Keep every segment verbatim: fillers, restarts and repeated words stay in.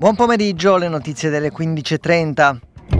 Buon pomeriggio, le notizie delle quindici e trenta.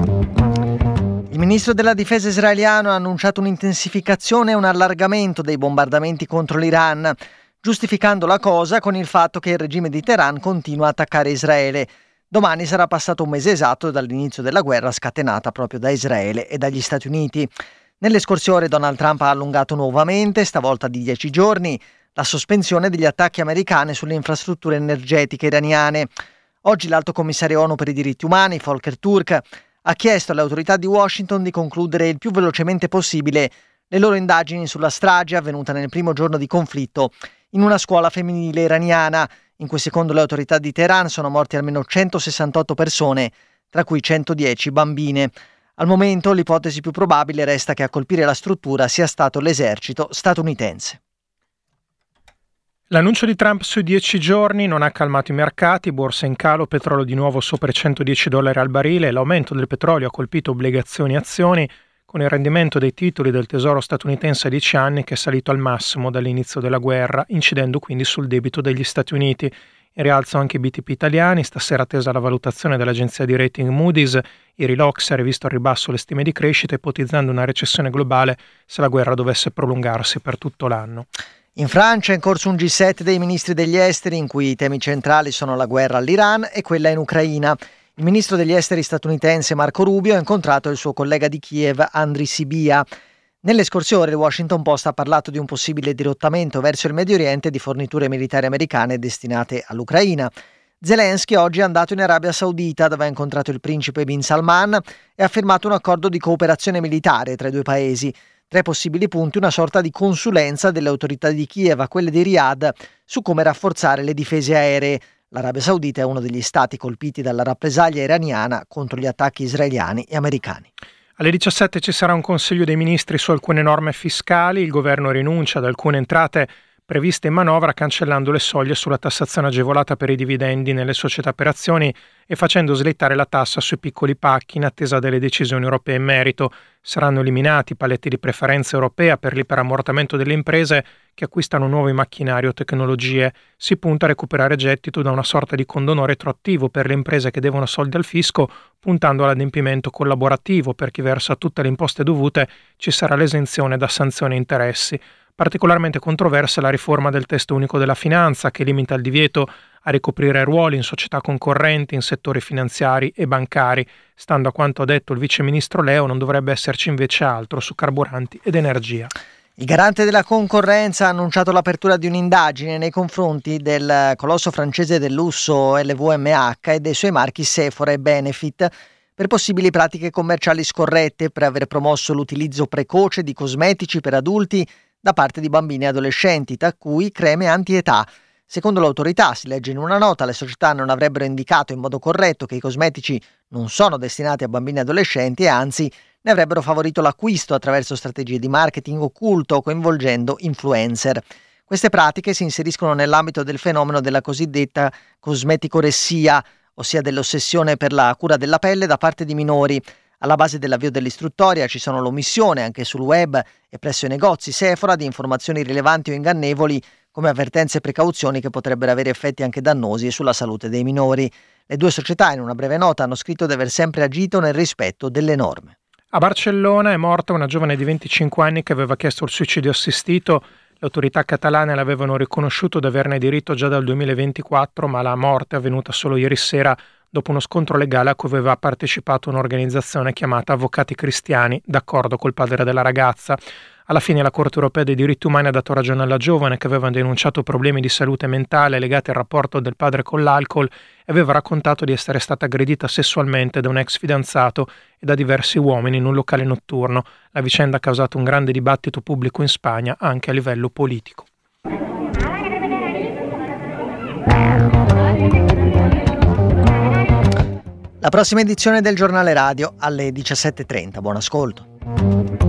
Il ministro della difesa israeliano ha annunciato un'intensificazione e un allargamento dei bombardamenti contro l'Iran, giustificando la cosa con il fatto che il regime di Teheran continua a attaccare Israele. Domani sarà passato un mese esatto dall'inizio della guerra scatenata proprio da Israele e dagli Stati Uniti. Nelle scorse ore Donald Trump ha allungato nuovamente, stavolta di dieci giorni, la sospensione degli attacchi americani sulle infrastrutture energetiche iraniane. Oggi l'Alto Commissario ONU per i diritti umani, Volker Turk, ha chiesto alle autorità di Washington di concludere il più velocemente possibile le loro indagini sulla strage avvenuta nel primo giorno di conflitto in una scuola femminile iraniana, in cui secondo le autorità di Teheran sono morte almeno centosessantotto persone, tra cui centodieci bambine. Al momento l'ipotesi più probabile resta che a colpire la struttura sia stato l'esercito statunitense. L'annuncio di Trump sui dieci giorni non ha calmato i mercati, borsa in calo, petrolio di nuovo sopra i centodieci dollari al barile, l'aumento del petrolio ha colpito obbligazioni e azioni, con il rendimento dei titoli del tesoro statunitense a dieci anni che è salito al massimo dall'inizio della guerra, incidendo quindi sul debito degli Stati Uniti. In rialzo anche i B T P italiani, stasera attesa la valutazione dell'agenzia di rating Moody's, ieri l'Ocse ha rivisto al ribasso le stime di crescita ipotizzando una recessione globale se la guerra dovesse prolungarsi per tutto l'anno. In Francia è in corso un G sette dei ministri degli esteri in cui i temi centrali sono la guerra all'Iran e quella in Ucraina. Il ministro degli esteri statunitense Marco Rubio ha incontrato il suo collega di Kiev Andriy Sybiha. Nelle scorse ore il Washington Post ha parlato di un possibile dirottamento verso il Medio Oriente di forniture militari americane destinate all'Ucraina. Zelensky oggi è andato in Arabia Saudita dove ha incontrato il principe Bin Salman e ha firmato un accordo di cooperazione militare tra i due paesi. Tre possibili punti, una sorta di consulenza delle autorità di Kiev a quelle di Riyadh su come rafforzare le difese aeree. L'Arabia Saudita è uno degli stati colpiti dalla rappresaglia iraniana contro gli attacchi israeliani e americani. Alle diciassette ci sarà un Consiglio dei Ministri su alcune norme fiscali, il governo rinuncia ad alcune entrate previste in manovra cancellando le soglie sulla tassazione agevolata per i dividendi nelle società per azioni e facendo slittare la tassa sui piccoli pacchi in attesa delle decisioni europee in merito. Saranno eliminati i paletti di preferenza europea per l'iperammortamento delle imprese che acquistano nuovi macchinari o tecnologie. Si punta a recuperare gettito da una sorta di condono retroattivo per le imprese che devono soldi al fisco, puntando all'adempimento collaborativo. Per chi versa tutte le imposte dovute ci sarà l'esenzione da sanzioni e interessi. Particolarmente controversa è la riforma del testo unico della finanza che limita il divieto a ricoprire ruoli in società concorrenti in settori finanziari e bancari. Stando a quanto ha detto il vice ministro Leo, non dovrebbe esserci invece altro su carburanti ed energia. Il garante della concorrenza ha annunciato l'apertura di un'indagine nei confronti del colosso francese del lusso L V M H e dei suoi marchi Sephora e Benefit per possibili pratiche commerciali scorrette per aver promosso l'utilizzo precoce di cosmetici per adulti da parte di bambini e adolescenti, tra cui creme anti-età. Secondo l'autorità, si legge in una nota, le società non avrebbero indicato in modo corretto che i cosmetici non sono destinati a bambini e adolescenti e anzi ne avrebbero favorito l'acquisto attraverso strategie di marketing occulto coinvolgendo influencer. Queste pratiche si inseriscono nell'ambito del fenomeno della cosiddetta cosmeticoressia, ossia dell'ossessione per la cura della pelle da parte di minori. Alla base dell'avvio dell'istruttoria ci sono l'omissione, anche sul web e presso i negozi Sephora, di informazioni rilevanti o ingannevoli come avvertenze e precauzioni che potrebbero avere effetti anche dannosi sulla salute dei minori. Le due società in una breve nota hanno scritto di aver sempre agito nel rispetto delle norme. A Barcellona è morta una giovane di venticinque anni che aveva chiesto il suicidio assistito. Le autorità catalane l'avevano riconosciuto di averne diritto già dal duemilaventiquattro, ma la morte è avvenuta solo ieri sera dopo uno scontro legale a cui aveva partecipato un'organizzazione chiamata Avvocati Cristiani, d'accordo col padre della ragazza. Alla fine la Corte Europea dei Diritti Umani ha dato ragione alla giovane che aveva denunciato problemi di salute mentale legati al rapporto del padre con l'alcol e aveva raccontato di essere stata aggredita sessualmente da un ex fidanzato e da diversi uomini in un locale notturno. La vicenda ha causato un grande dibattito pubblico in Spagna anche a livello politico. La prossima edizione del Giornale Radio alle diciassette e trenta. Buon ascolto.